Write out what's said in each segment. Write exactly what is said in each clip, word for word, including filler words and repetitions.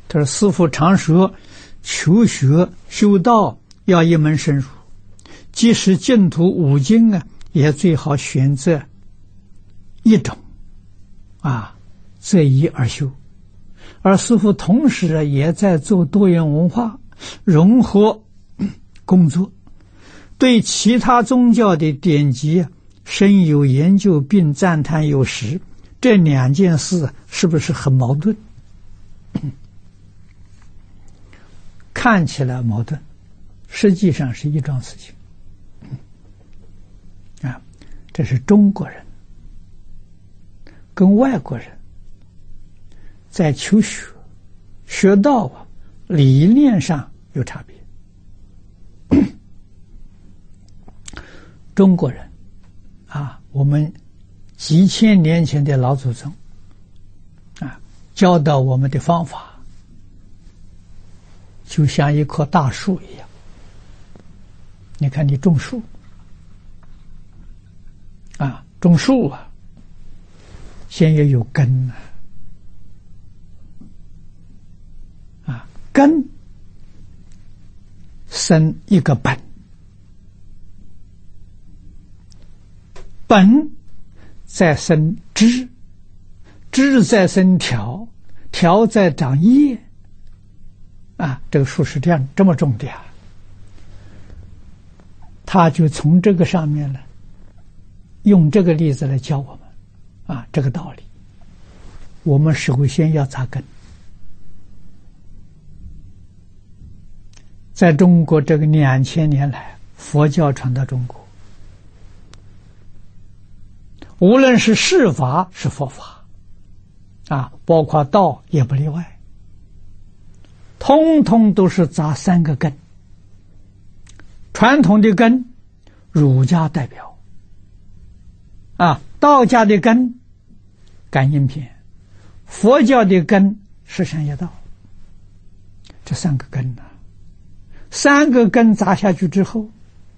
他说：“师父常说，求学修道要一门深入，即使净土五经啊，也最好选择一种，啊，择一而修。而师父同时啊，也在做多元文化融合工作，对其他宗教的典籍深有研究，并赞叹有时。这两件事是不是很矛盾？看起来矛盾，实际上是一桩事情。啊，这是中国人跟外国人在求学、学道啊，理念上有差别。中国人啊，我们几千年前的老祖宗啊，教导我们的方法，就像一棵大树一样。你看，你种树啊，种树啊，先要有根啊，啊，根生一个本，本再生枝，枝再生条，条再长叶，啊，这个树是这样这么种的呀。他就从这个上面呢，用这个例子来教我们啊，这个道理。我们首先要扎根。在中国这个两千年来，佛教传到中国，无论是释法是佛法，啊，包括道也不例外，通通都是扎三个根。传统的根，儒家代表，啊，道家的根，感应篇，佛教的根，十善业道，这三个根呢、啊，三个根扎下去之后，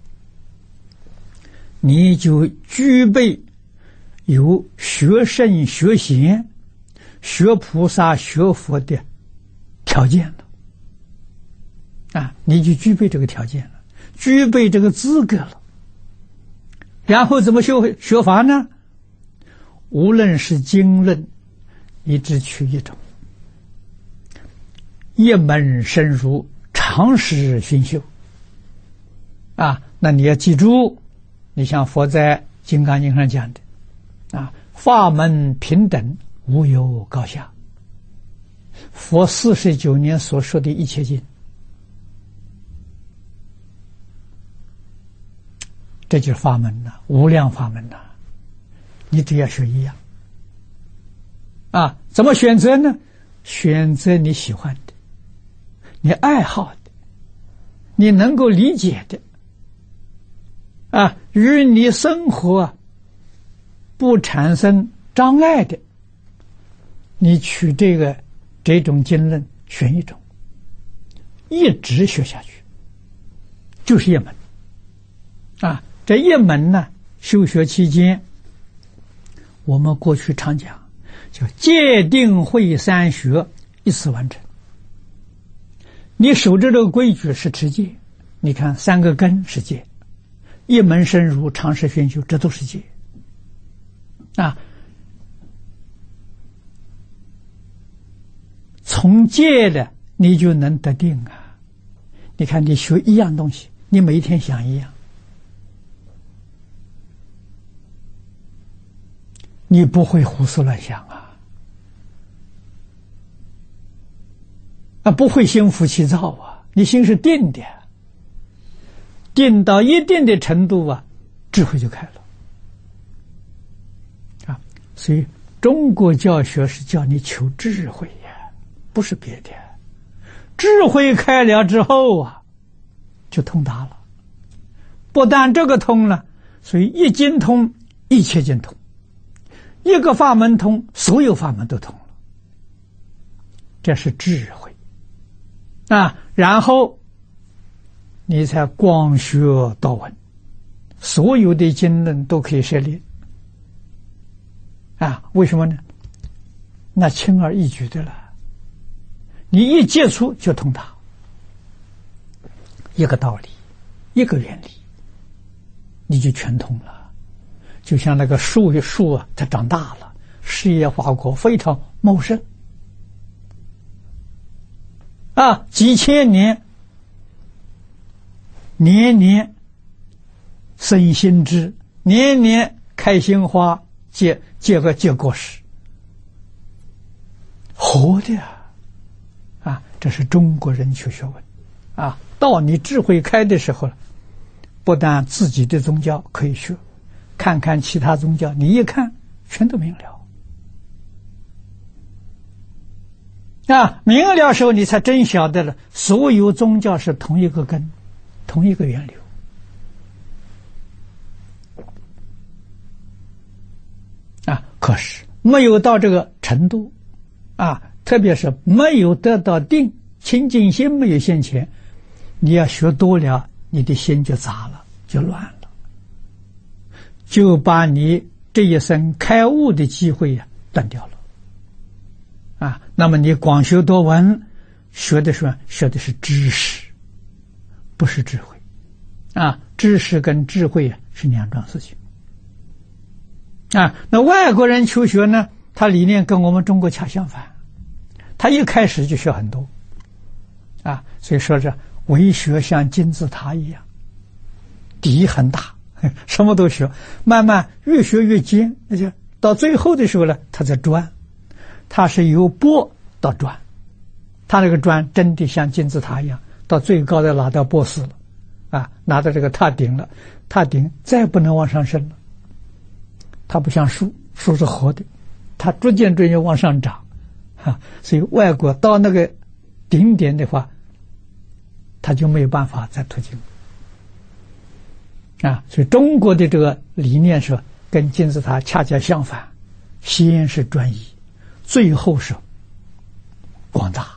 你就具备有学圣、学贤、学菩萨、学佛的条件了，啊，你就具备这个条件了。具备这个资格了，然后怎么学学法呢？无论是经论，你只取一种，一门深入，长时熏修。啊，那你要记住，你像佛在《金刚经》上讲的，啊，法门平等，无有高下。佛四十九年所说的一切经。这就是法门呐，无量法门呐，你只要学一样。啊，怎么选择呢？选择你喜欢的，你爱好的，你能够理解的，啊，与你生活不产生障碍的，你取这个这种经论选一种，一直学下去，就是一门。啊。这一门呢，修学期间，我们过去常讲，叫戒定慧三学一次完成。你守着这个规矩是持戒，你看三个根是戒，一门深入，长时熏修，这都是戒。啊，从戒的你就能得定啊。你看你学一样东西，你每一天想一样。你不会胡思乱想啊，啊，不会心浮气躁啊，你心是定的，定到一定的程度啊，智慧就开了啊。所以中国教学是叫你求智慧呀，不是别的。智慧开了之后啊，就通达了。不但这个通了，所以一经通，一切经通。一个法门通，所有法门都通了，这是智慧啊。然后你才广学道闻，所有的经论都可以涉猎啊。为什么呢？那轻而易举的了， 你一接触就通达，一个道理，一个原理，你就全通了。就像那个树树啊，它长大了，事业花果非常茂盛啊，几千年，年年生新枝，年年开新花，结结个结果实，活的啊！啊，这是中国人求学问啊。到你智慧开的时候了，不但自己的宗教可以学，看看其他宗教，你一看全都明了啊。明了时候，你才真晓得了，所有宗教是同一个根，同一个源流啊。可是没有到这个程度啊，特别是没有得到定，清净心没有现前，你要学多了，你的心就杂了，就乱了，就把你这一生开悟的机会呀、啊、断掉了啊。那么你广修多闻，学的是学的是知识，不是智慧啊。知识跟智慧啊是两桩事情啊。那外国人求学呢，他理念跟我们中国恰相反，他一开始就学很多啊，所以说这为学像金字塔一样，底很大，什么都学，慢慢越学越尖，而且到最后的时候呢，他在砖，他是由钵到砖，他那个砖真的像金字塔一样，到最高的拿到钵斯了啊，拿到这个塔顶了，塔顶再不能往上升了。它不像树，树是活的，它逐渐逐渐往上涨啊，所以外国到那个顶点的话，他就没有办法再推进啊。所以中国的这个理念是跟金字塔恰恰相反，先是专一，最后是广大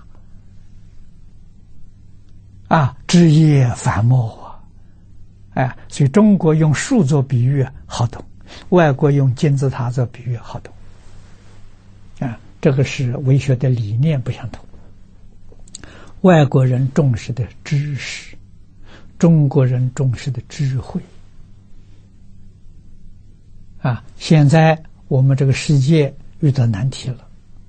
啊，枝叶繁茂啊，哎，所以中国用树做比喻好懂，外国用金字塔做比喻好懂啊，这个是为学的理念不相同。外国人重视的知识，中国人重视的智慧啊。现在我们这个世界遇到难题了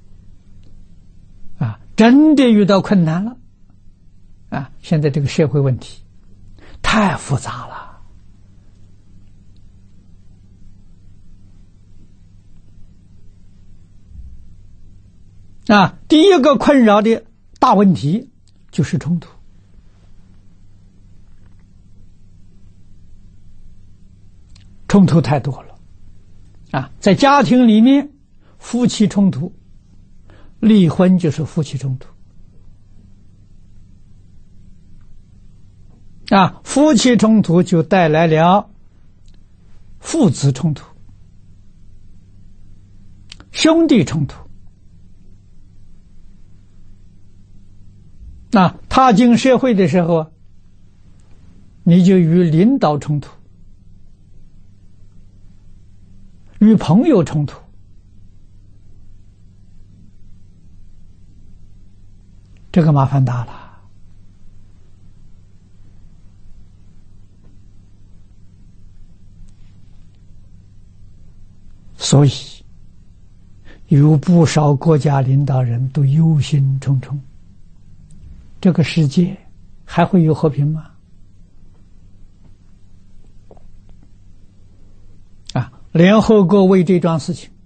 啊，真的遇到困难了啊。现在这个社会问题太复杂了啊。第一个困扰的大问题就是冲突冲突太多了啊。在家庭里面，夫妻冲突，离婚就是夫妻冲突啊。夫妻冲突就带来了父子冲突、兄弟冲突。那踏进社会的时候，你就与领导冲突，与朋友冲突，这个麻烦大了。所以有不少国家领导人都忧心忡忡，这个世界还会有和平吗？啊，联合国为这桩事情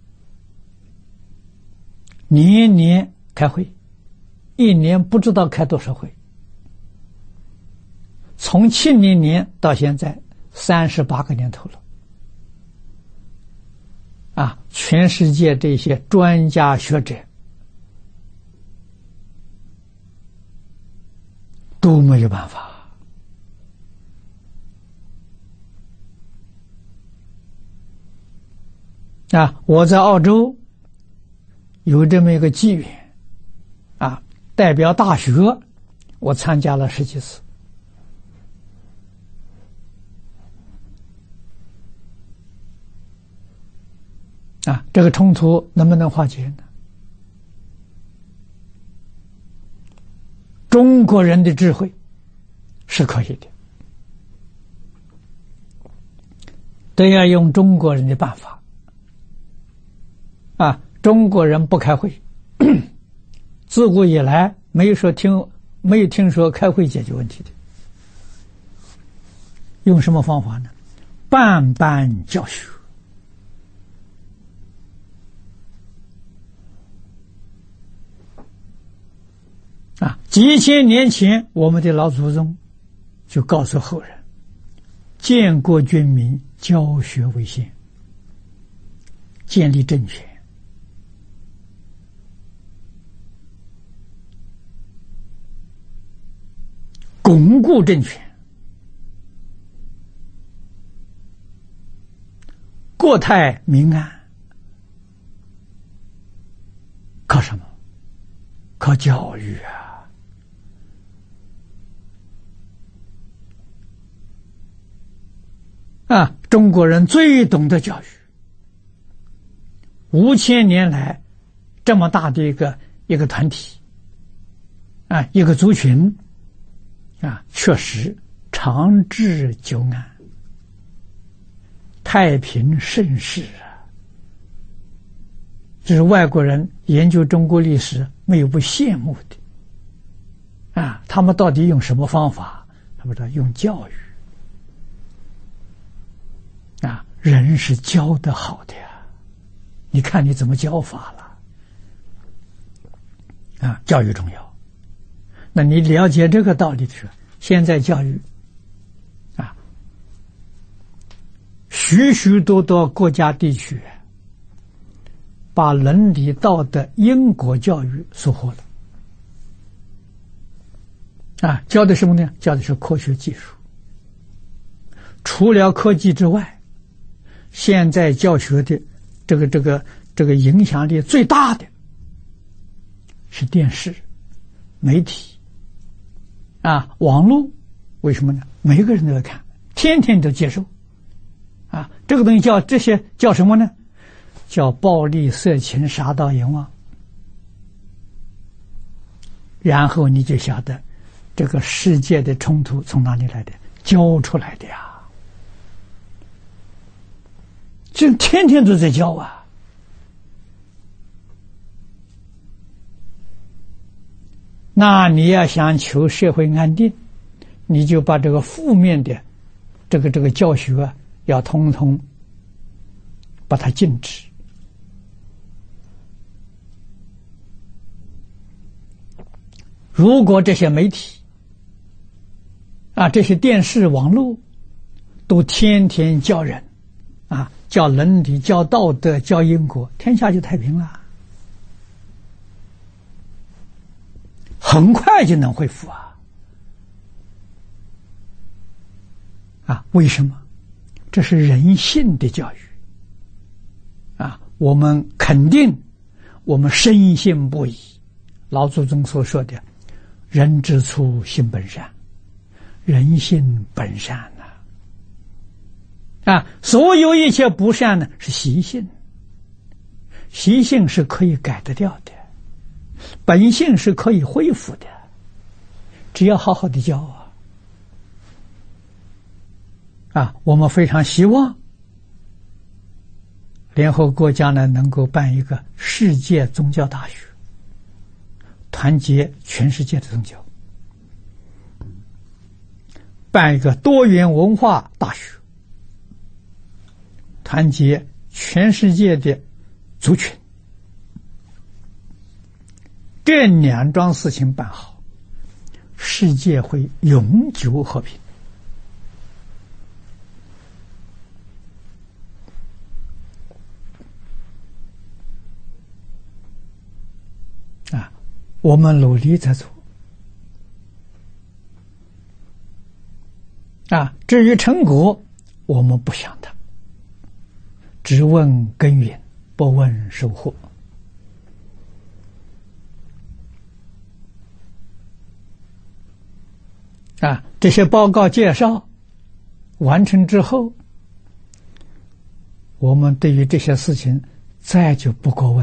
年年开会，一年不知道开多少会，从七零年到现在三十八个年头了啊！全世界这些专家学者都没有办法啊！我在澳洲有这么一个机缘啊，代表大学，我参加了十几次啊。这个冲突能不能化解呢？ 中国人的智慧是可以的，都要用中国人的办法。啊，中国人不开会，自古以来没有说听没有听说开会解决问题的。用什么方法呢？办班教学。啊，几千年前，我们的老祖宗就告诉后人：建国军民，教学为先，建立政权，巩固政权，国泰民安，靠什么？靠教育啊！啊，中国人最懂得教育，五千年来这么大的一个一个团体，啊，一个族群，啊，确实长治久安，太平盛世啊！这是外国人研究中国历史没有不羡慕的啊！他们到底用什么方法？他们说用教育啊，人是教得好的呀，你看你怎么教法了啊？教育重要。那你了解这个道理的时候，现在教育啊，许许多多国家地区把伦理道德因果教育收获了啊，教的什么呢？教的是科学技术。除了科技之外，现在教学的这个这个这个影响力最大的是电视、媒体啊，网络。为什么呢？每个人都要看，天天都接受啊。这个东西叫这些叫什么呢？叫暴力、色情、杀盗、淫妄。然后你就晓得这个世界的冲突从哪里来的？教出来的呀。这天天都在教啊。那你要想求社会安定，你就把这个负面的这个这个教学啊，要通通把它禁止。如果这些媒体啊，这些电视、网络都天天教人啊，教伦理、教道德、教因果，天下就太平了，很快就能恢复啊！啊，为什么？这是人性的教育啊！我们肯定，我们深信不疑。老祖宗所说的“人之初，性本善”，人性本善呐！啊，所有一切不善呢，是习性，习性是可以改得掉的，本性是可以恢复的，只要好好的教啊！啊，我们非常希望联合国将来能够办一个世界宗教大学，团结全世界的宗教，办一个多元文化大学，团结全世界的族群。这两桩事情办好，世界会永久和平。啊，我们努力在做。啊，至于成果，我们不想它，只问耕耘，不问收获。啊，这些报告介绍完成之后，我们对于这些事情再就不过问了，啊，就画上啊句点了。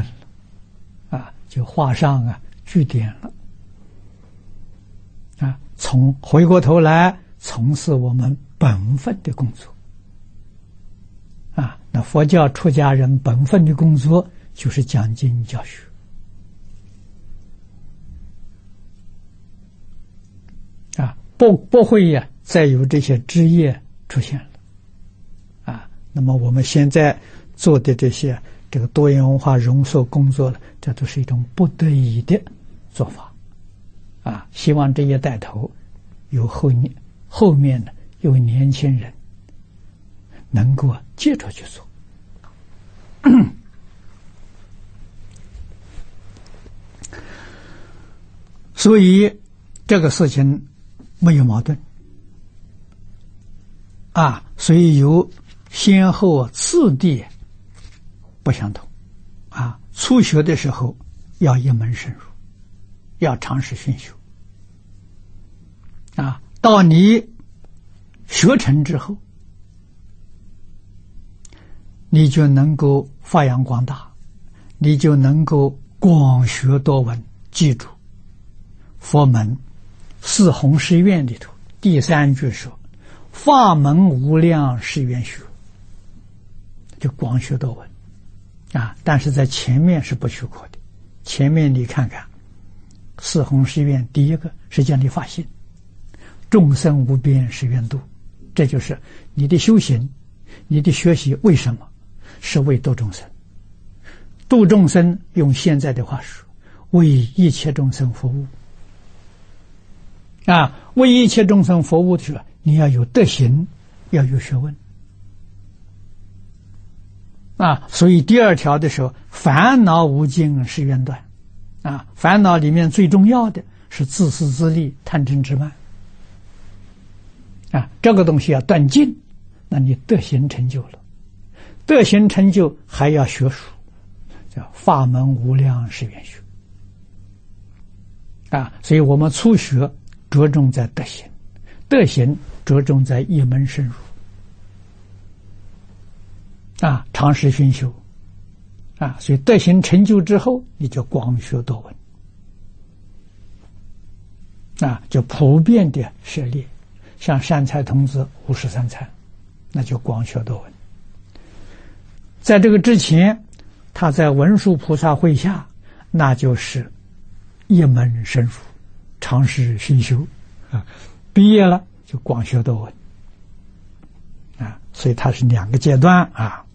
啊，从回过头来从事我们本分的工作。啊，那佛教出家人本分的工作就是讲经教学。啊，不不会呀、啊，再有这些枝叶出现了。啊，那么我们现在做的这些这个多元文化容塑工作了，这都是一种不得已的做法。啊，希望这一带头有后年后面呢有年轻人能够接着去做。所以这个事情没有矛盾啊，所以有先后次第不相同啊。初学的时候要一门深入，要尝试熏修啊。到你学成之后，你就能够发扬光大，你就能够广学多闻。记住佛门四弘誓愿里头第三句说法门无量誓愿学，就广学多闻啊。但是在前面是不许可的，前面你看看四弘誓愿，第一个是叫你发心，众生无边誓愿度，这就是你的修行，你的学习为什么？是为度众生。度众生用现在的话说，为一切众生服务啊，为一切众生服务的时候，你要有德行，要有学问啊。所以第二条的时候，烦恼无尽誓愿断啊，烦恼里面最重要的是自私自利、贪嗔痴慢啊，这个东西要断尽，那你德行成就了。德行成就还要学术，叫法门无量誓愿学啊。所以我们初学着重在德行，德行着重在一门深入啊，长时熏修啊。所以德行成就之后，你就广学多闻啊，就普遍的涉猎，像善财童子五十三参，那就广学多闻。在这个之前，他在文殊菩萨会下，那就是一门深入，长时熏修啊。毕业了就广学多闻啊，所以它是两个阶段啊。